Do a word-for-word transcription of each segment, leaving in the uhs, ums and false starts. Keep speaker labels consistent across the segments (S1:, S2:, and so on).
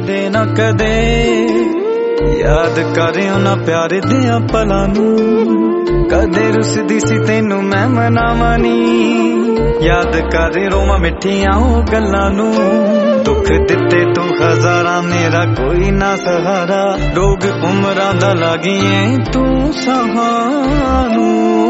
S1: कदे ना कदे याद कर उन्हां प्यार दियां पलां नूं। कदे रुसदी सी तैनूं मैं मनावां नी, याद कर रोवां मिठियां ओ गल्लां नूं। दुख दिते तू हजारां मेरा कोई ना सहारा, रोग उमरां दा लागिए तू सहानू।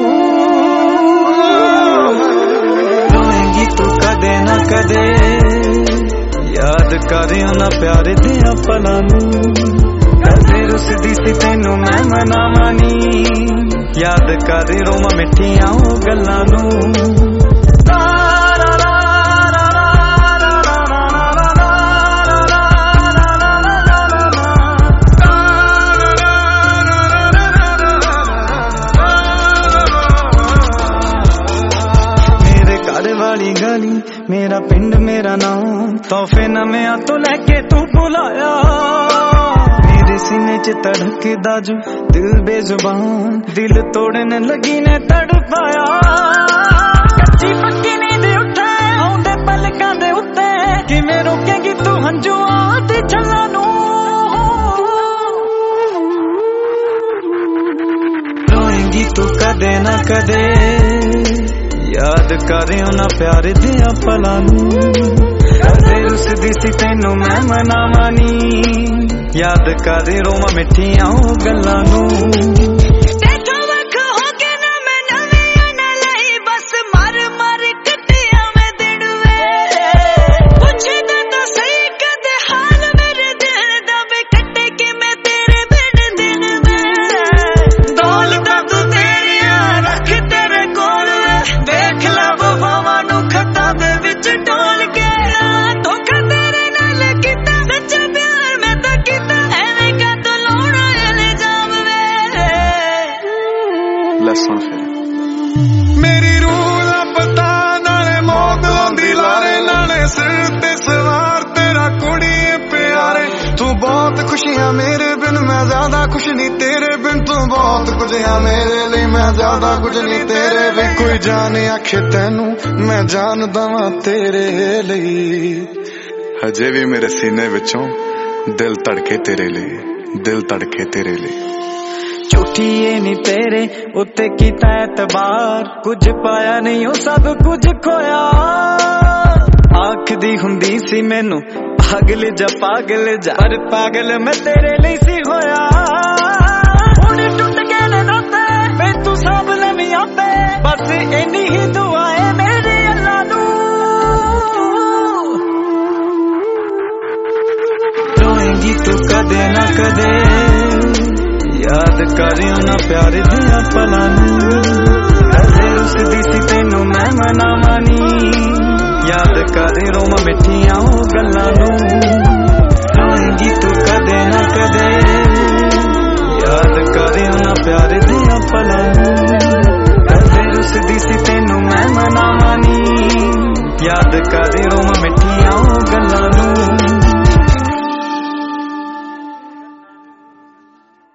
S1: रोएंगी तू कदे ना कदे याद कर उन्हां प्यार दियां पलां नूं। कदे रुसदी सी तैनूं मैं मनावां नी, याद कर रोवां मिठियां ओ गल्लां नूं। वाली गली मेरा पिंड मेरा नाम, तोहफे नव्या तो लैके तू बुलाया। मेरे सीने च तड़कदा जो दिल बेजुबान, दिल तोड़ने लगी ने तड़पाया। कच्ची पक्की नींद उठे आउंदे पलकां दे उत्ते, किवें रोकेंगी तू हंजुआं ते छल्लां नूं। रोएंगी तू कदे ना कदे याद कर उन्हां प्यार दियां पलां नूं। कदे रुसदी सी तैनूं मैं मनावां नी, याद कर रोवां मिठियां ओ गल्लां नूं।
S2: मेरी रूह लापता नाले मौत आंदी लारे, नाले सिर ते सवार तेरा कुड़िए प्यारे। तू बहुत खुशियां मेरे बिन, मैं ज्यादा खुश नहीं तेरे बिन। तू बहुत कुछ है मेरे लिए, मैं ज्यादा कुछ नहीं तेरे बिन। कोई जाने आखे तेनू मैं जान दवां तेरे लिए, हजे भी मेरे सीने विचों दिल धड़के तेरे लिए, दिल धड़के तेरे लिए।
S1: झूठिए नी तेरे उत्ते कीता एतबार, कुछ पाया नहीं ओ सब कुछ खोया। आखदी हुंदी सी मैनू पागल जा पागल जा, पर पागल मैं तेरे लिए सी होया। हुण टुट गए ने नाते वे तू सब लवी आपे, बस इन्नी ही दुआ है मेरे अल्लाह नूं। रोएंगी तू कदे ना कदे याद कर उन्हां प्यार दियां पलां नूं। कदे रुसदी सी तैनूं मैं मनावां नी, याद कर रोवां मिठियां ओ गल्लां नूं। रोएंगी तू कदे ना कदे याद कर उन्हां प्यार दियां पलां नूं। कदे रुसदी सी तैनूं मैं मनावां नी, याद कर रोवां मिठियां